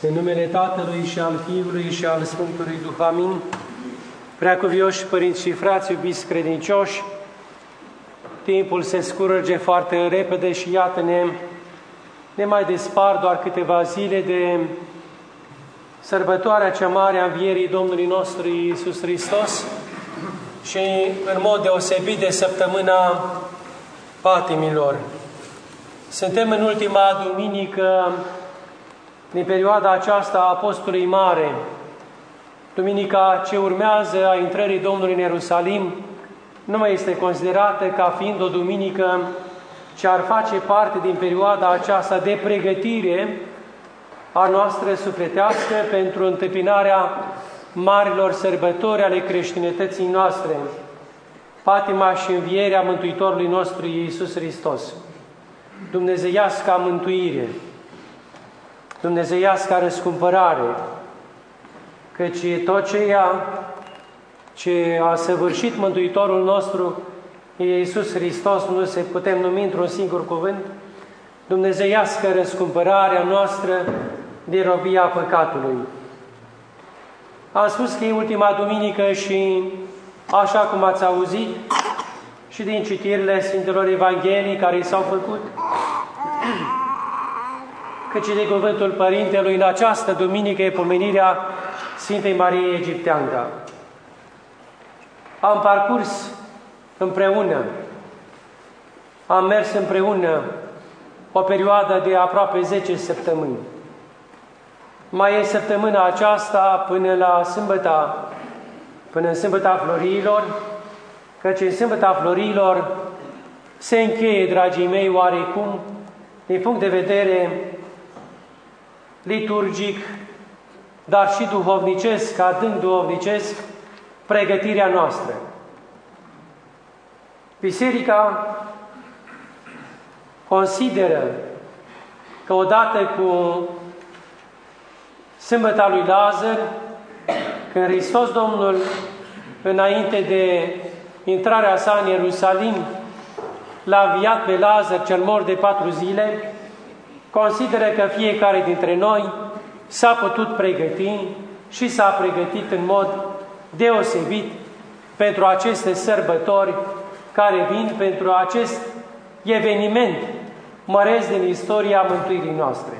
În numele Tatălui și al Fiului și al Sfântului Duh, amin. Preacuvioși părinți și frați, iubiți credincioși, timpul se scurge foarte repede și iată-ne, ne mai despart doar câteva zile de sărbătoarea cea mare a învierii Domnului nostru Iisus Hristos și în mod deosebit de săptămâna patimilor. Suntem în ultima duminică din perioada aceasta a Apostolului Mare, duminica ce urmează a intrării Domnului în Ierusalim, nu mai este considerată ca fiind o duminică ce ar face parte din perioada aceasta de pregătire a noastră sufletească pentru întâmpinarea marilor sărbători ale creștinătății noastre, patima și învierea Mântuitorului nostru Iisus Hristos, dumnezeiasca mântuire, dumnezeiasca răscumpărare, căci tot ceea ce a săvârșit Mântuitorul nostru Iisus Hristos nu se putem numi într-un singur cuvânt, dumnezeiască răscumpărarea noastră de robia păcatului. Am spus că e ultima duminică și, așa cum ați auzit și din citirile Sfintelor Evangheliei care i s-au făcut, căci de cuvântul Părintelui, în această duminică e pomenirea Sfintei Mariei Egipteanca. Am parcurs împreună, am mers împreună o perioadă de aproape 10 săptămâni. Mai e săptămâna aceasta până în Sâmbăta Florilor, căci în Sâmbăta Florilor se încheie, dragii mei, oarecum, din punct de vedere liturgic, dar și duhovnicesc, adânc duhovnicesc, pregătirea noastră. Biserica consideră că odată cu Sâmbăta lui Lazar, când Hristos Domnul, înainte de intrarea sa în Ierusalim, l-a înviat pe Lazar cel mort de 4 zile, consideră că fiecare dintre noi s-a putut pregăti și s-a pregătit în mod deosebit pentru aceste sărbători care vin, pentru acest eveniment măreț din istoria mântuirii noastre.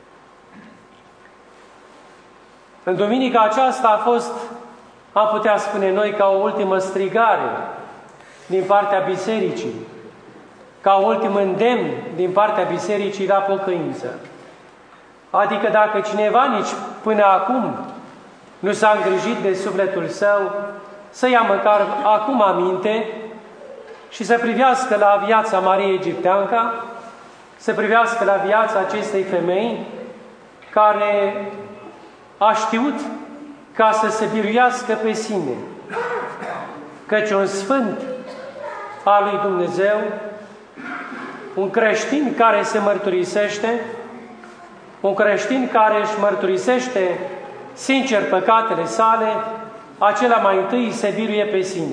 În duminica aceasta a fost, am putea spune noi, ca o ultimă strigare din partea Bisericii, ca ultim îndemn din partea Bisericii la pocăință. Adică dacă cineva nici până acum nu s-a îngrijit de sufletul său, să ia măcar acum aminte și să privească la viața Mariei Egipteanca, să privească la viața acestei femei care a știut ca să se biruiască pe sine, căci un sfânt al lui Dumnezeu, un creștin care se mărturisește, un creștin care își mărturisește sincer păcatele sale, acela mai întâi se biruie pe sine.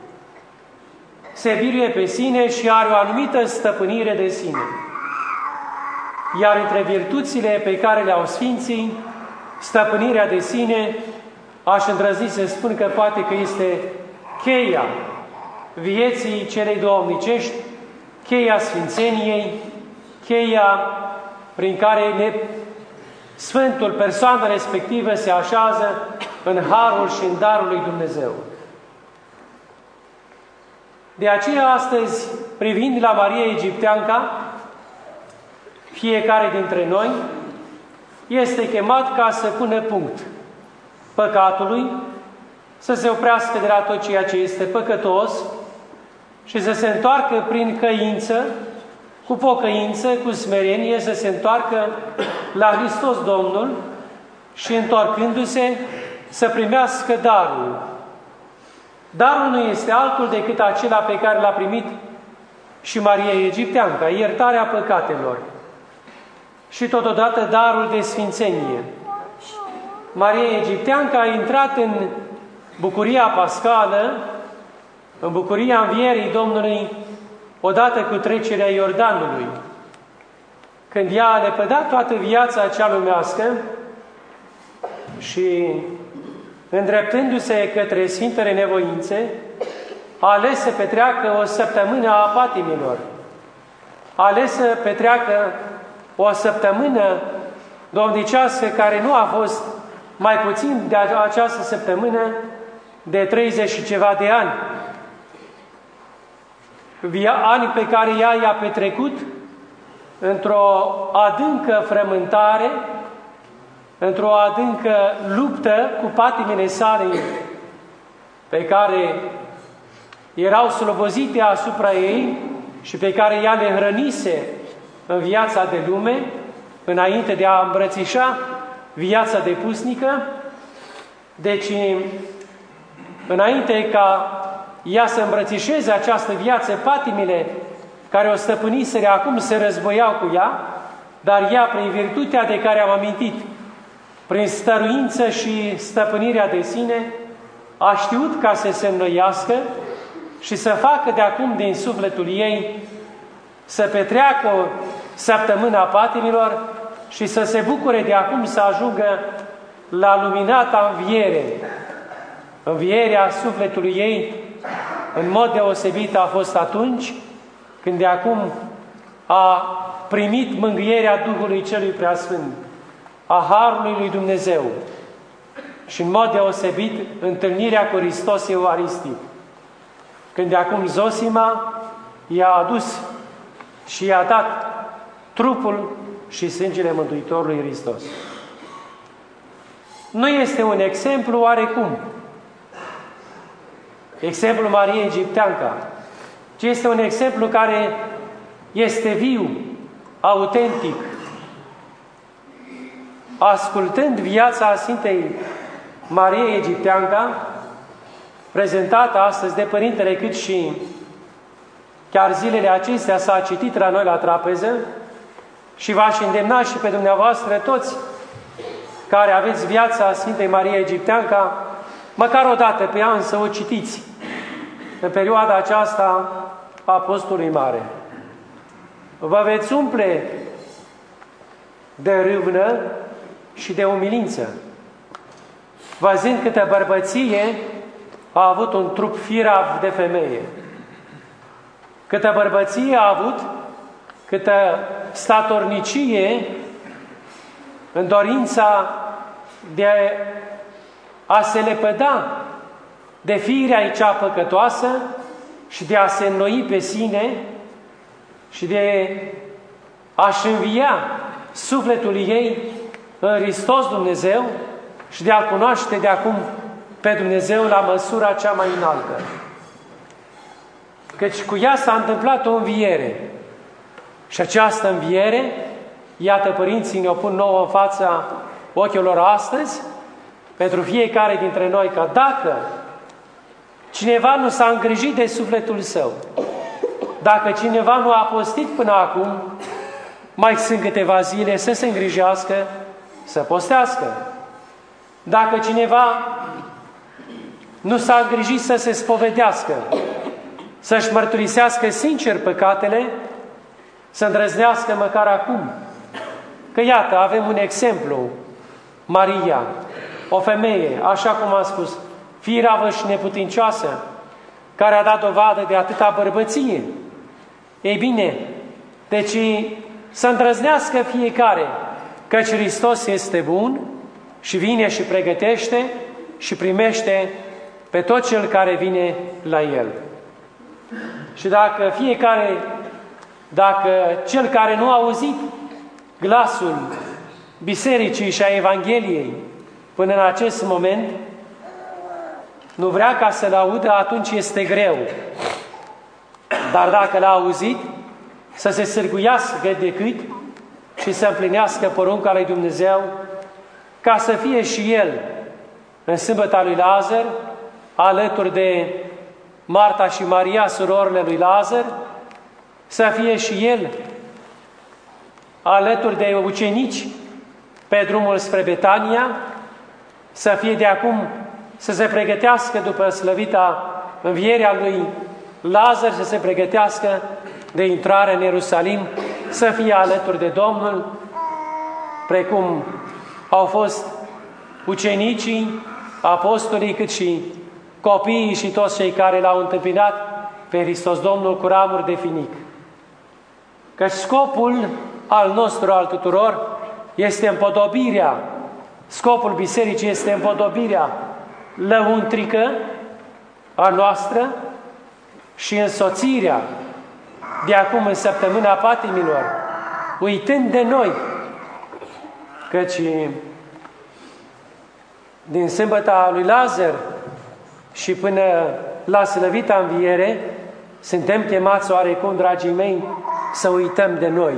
Se biruie pe sine și are o anumită stăpânire de sine. Iar între virtuțile pe care le au Sfinții, stăpânirea de sine, aș îndrăzni să spun că poate că este cheia vieții celei duhovnicești, cheia sfințeniei, cheia prin care Sfântul, persoana respectivă, se așează în harul și în darul lui Dumnezeu. De aceea, astăzi, privind la Maria Egipteanca, fiecare dintre noi este chemat ca să pună punct păcatului, să se oprească de la tot ceea ce este păcătos și să se întoarcă prin căință, cu pocăință, cu smerenie, să se întoarcă la Hristos Domnul și, întorcându-se, să primească darul. Darul nu este altul decât acela pe care l-a primit și Maria Egipteanca, iertarea păcatelor și totodată darul de sfințenie. Maria Egipteanca a intrat în bucuria pascală, în bucuria învierii Domnului, odată cu trecerea Iordanului, când ea a lepădat toată viața cea lumească și îndreptându-se către Sfintele Nevoințe, a ales să petreacă o săptămână a patimilor. A ales să petreacă o săptămână domnicească care nu a fost mai puțin de această săptămână de 30 și ceva de ani. Ani pe care ea i-a petrecut într-o adâncă frământare, într-o adâncă luptă cu patimile sale pe care erau slobozite asupra ei și pe care ea le hrănise în viața de lume, înainte de a îmbrățișa viața de pusnică. Deci, înainte ca ea să îmbrățișeze această viață, patimile care o stăpâniseră acum se războiau cu ea, dar ea, prin virtutea de care am amintit, prin stăruință și stăpânirea de sine, a știut ca să se înnoiască și să facă de acum din sufletul ei să petreacă o săptămână a patimilor și să se bucure de acum să ajungă la luminata înviere. Învierea sufletului ei, în mod deosebit, a fost atunci când de acum a primit mângâierea Duhului Celui Preasfânt, a Harului lui Dumnezeu și în mod deosebit întâlnirea cu Hristos Euaristic. Când de acum Zosima i-a adus și i-a dat trupul și sângele Mântuitorului Hristos. Nu este un exemplu oarecum, exemplul Mariei Egipteanca, ci este un exemplu care este viu, autentic. Ascultând viața Sfintei Mariei Egipteanca, prezentată astăzi de Părintele Cât și chiar zilele acestea s-a citit la noi la trapeză, și v-aș îndemna și pe dumneavoastră toți care aveți viața Sfintei Mariei Egipteanca, măcar o dată pe an să o citiți în perioada aceasta a Postului Mare. Vă veți umple de râvnă și de umilință, văzând câtă bărbăție a avut un trup firav de femeie, câtă bărbăție a avut, câtă statornicie în dorința de a se lepăda de firea ei cea păcătoasă și de a se înnoi pe sine și de a-și învia sufletul ei în Hristos Dumnezeu și de a-L cunoaște de acum pe Dumnezeu la măsura cea mai înaltă. Căci cu ea s-a întâmplat o înviere. Și această înviere, iată, părinții ne-o pun nouă în fața ochilor astăzi, pentru fiecare dintre noi, că dacă cineva nu s-a îngrijit de sufletul său, dacă cineva nu a postit până acum, mai sunt câteva zile să se îngrijească, să postească. Dacă cineva nu s-a îngrijit să se spovedească, să-și mărturisească sincer păcatele, să îndrăznească măcar acum. Că iată, avem un exemplu, Maria, o femeie, așa cum am spus, firavă și neputincioasă, care a dat dovadă de atâta bărbăție. Ei bine, deci să îndrăznească fiecare, căci Hristos este bun și vine și pregătește și primește pe tot cel care vine la El. Și dacă cel care nu a auzit glasul Bisericii și a Evangheliei până în acest moment nu vrea ca să-l audă, atunci este greu. Dar dacă l-a auzit, să se sârguiască de cât și să împlinească porunca lui Dumnezeu, ca să fie și el în sâmbăta lui Lazar, alături de Marta și Maria, surorile lui Lazar, să fie și el alături de ucenici pe drumul spre Betania, să fie de acum, să se pregătească după slăvita învierea lui Lazar, să se pregătească de intrare în Ierusalim, să fie alături de Domnul, precum au fost ucenicii, apostolii, cât și copiii și toți cei care l-au întâmpinat pe Hristos Domnul cu ramuri de finic. Căci scopul al nostru, al tuturor, este împodobirea, scopul bisericii este împodobirea lăuntrică a noastră și însoțirea de acum în săptămâna patimilor, uitând de noi, căci din sâmbăta lui Lazar și până la slăvita înviere, suntem chemați oarecum, dragii mei, să uităm de noi.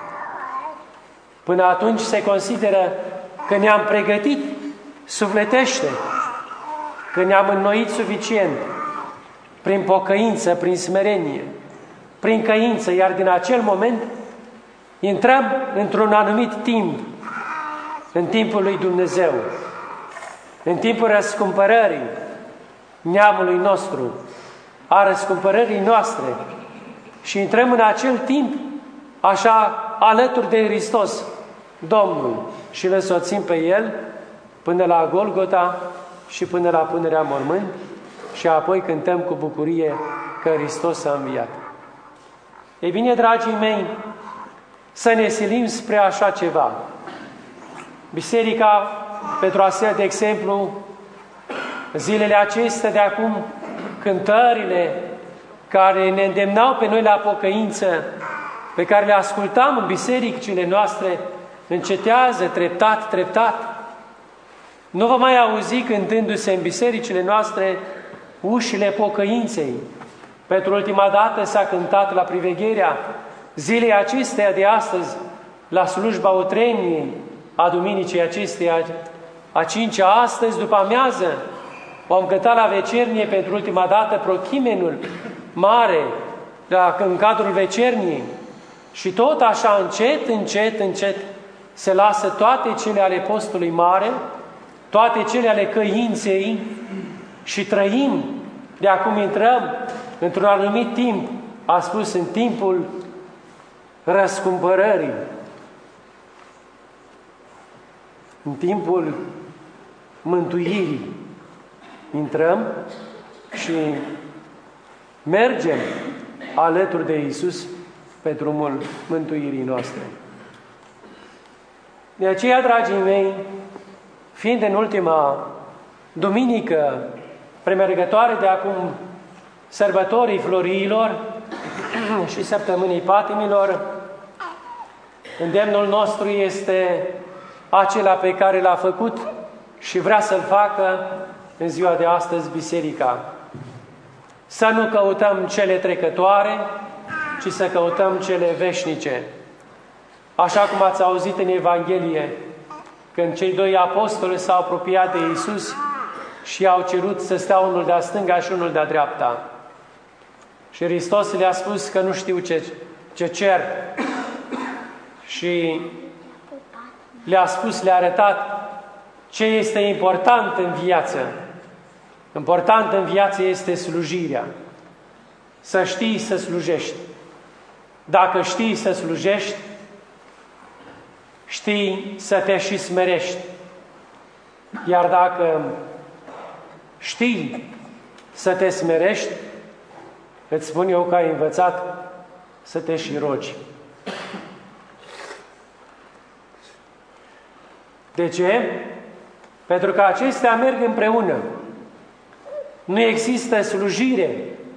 Până atunci se consideră că ne-am pregătit sufletește, că ne-am înnoit suficient, prin pocăință, prin smerenie, prin căință, iar din acel moment intrăm într-un anumit timp, în timpul lui Dumnezeu, în timpul răscumpărării neamului nostru, a răscumpărării noastre, și intrăm în acel timp așa alături de Hristos, Domnul, și îl însoțim pe El până la Golgota și până la punerea în mormânt și apoi cântăm cu bucurie că Hristos a înviat. Ei bine, dragii mei, să ne silim spre așa ceva. Biserica, pentru astfel de exemplu, zilele acestea de acum, cântările care ne îndemnau pe noi la pocăință, pe care le ascultam în bisericile noastre, încetează treptat, treptat. Nu vă mai auzi cântându-se în bisericile noastre ușile pocăinței. Pentru ultima dată s-a cântat la privegherea zilei acesteia de astăzi, la slujba utreniei, a duminicii acesteia, a cincea, astăzi după amiază. Vom cânta la vecernie pentru ultima dată prochimenul mare în cadrul vecerniei. Și tot așa, încet, încet, încet, se lasă toate cele ale postului mare, toate cele ale căinței și trăim, de acum intrăm într-un anumit timp, a spus, în timpul răscumpărării, în timpul mântuirii. Intrăm și mergem alături de Iisus pe drumul mântuirii noastre. De aceea, dragii mei, fiind în ultima duminică premergătoare de acum sărbătorii Floriilor și săptămânii patimilor, îndemnul nostru este acela pe care l-a făcut și vrea să-l facă în ziua de astăzi Biserica. Să nu căutăm cele trecătoare, ci să căutăm cele veșnice. Așa cum ați auzit în Evanghelie, când cei doi apostoli s-au apropiat de Iisus și i-au cerut să stea unul de-a stânga și unul de-a dreapta. Și Hristos le-a spus că nu știu ce cer. Și le-a spus, le-a arătat ce este important în viață. Important în viață este slujirea. Să știi să slujești. Dacă știi să slujești, știi să te și smerești. Iar dacă știi să te smerești, îți spun eu că ai învățat să te și rogi. De ce? Pentru că acestea merg împreună. Nu există slujire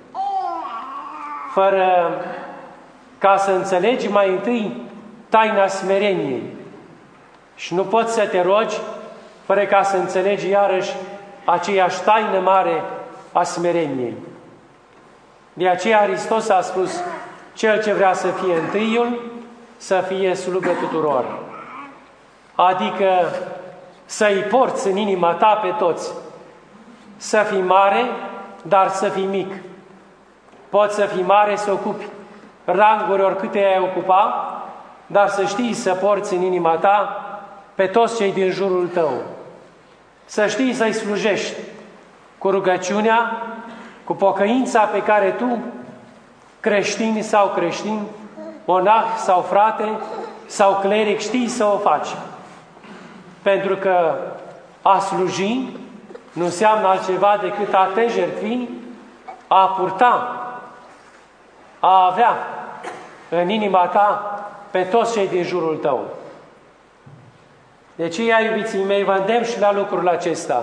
fără ca să înțelegi mai întâi taina smereniei. Și nu poți să te rogi fără ca să înțelegi iarăși aceeași taină mare a smereniei. De aceea Hristos a spus, cel ce vrea să fie întâiul, să fie slugă tuturor. Adică să-i porți în inima ta pe toți. Să fii mare, dar să fii mic. Poți să fii mare, să ocupi ranguri oricâte ai ocupa, dar să știi să porți în inima ta pe toți cei din jurul tău. Să știi să-i slujești cu rugăciunea, cu pocăința pe care tu, creștin sau creștin, monah sau frate sau cleric, știi să o faci. Pentru că A sluji nu înseamnă altceva decât a te jertfi, a purta, a avea în inima ta pe toți cei din jurul tău. De aceea, iubiții mei, vă îndemn și la lucrul acesta.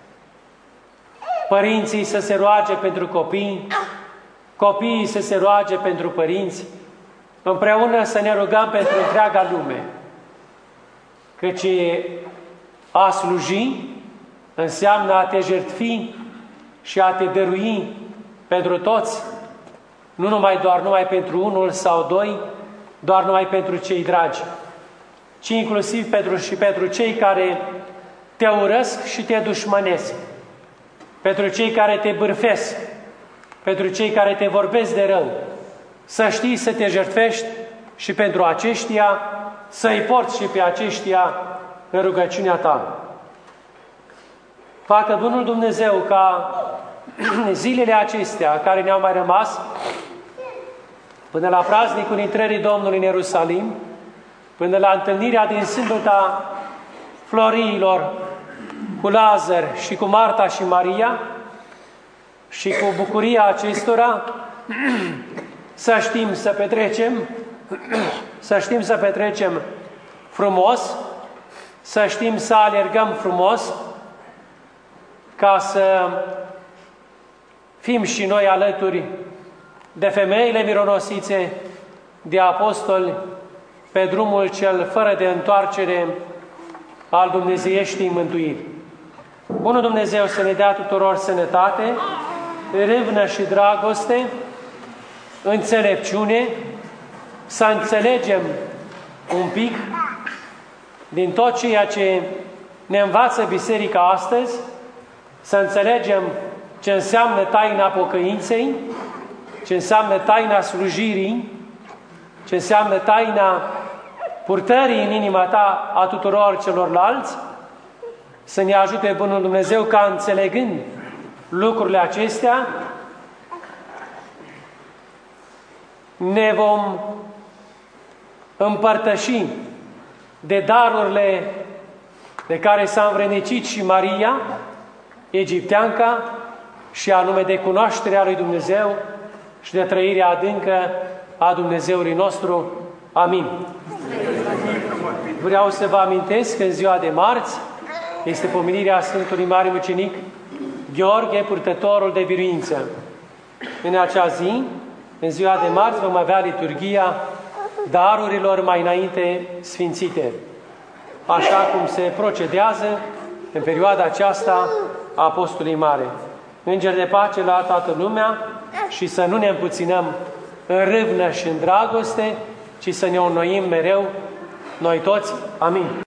Părinții să se roage pentru copii, copiii să se roage pentru părinți, împreună să ne rugăm pentru întreaga lume. Căci a sluji înseamnă a te jertfi și a te dărui pentru toți, nu numai pentru unul sau doi, doar numai pentru cei dragi, ci inclusiv pentru cei care te urăsc și te dușmănesc, pentru cei care te bârfesc, pentru cei care te vorbesc de rău. Să știi să te jertfești și pentru aceștia, să-i porți și pe aceștia în rugăciunea ta. Facă Bunul Dumnezeu ca zilele acestea care ne-au mai rămas, până la praznicul intrării Domnului în Ierusalim, până la întâlnirea din Sâmbăta Floriilor cu Lazar și cu Marta și Maria și cu bucuria acestora, să știm să petrecem frumos, să știm să alergăm frumos, ca să fim și noi alături de femeile mironosițe, de apostoli, pe drumul cel fără de întoarcere al dumnezeieștii mântuiri. Bunul Dumnezeu să ne dea tuturor sănătate, râvnă și dragoste, înțelepciune, să înțelegem un pic din tot ceea ce ne învață Biserica astăzi, să înțelegem ce înseamnă taina pocăinței, ce înseamnă taina slujirii, ce înseamnă taina purtării în inima ta a tuturor celorlalți, să ne ajute Bunul Dumnezeu ca înțelegând lucrurile acestea, ne vom împărtăși de darurile de care s-a învrednicit și Maria, egipteanca, și anume de cunoașterea lui Dumnezeu și de trăirea adâncă a Dumnezeului nostru. Amin. Vreau să vă amintesc că în ziua de marți este pomenirea Sfântului Mare Mucenic Gheorghe, purtătorul de biruință. În acea zi, în ziua de marți, vom avea liturghia darurilor mai înainte sfințite, așa cum se procedează în perioada aceasta a Apostolului Mare. Înger de pace la toată lumea și să nu ne împuținăm în râvnă și în dragoste, ci să ne înnoim mereu noi toți. Amin.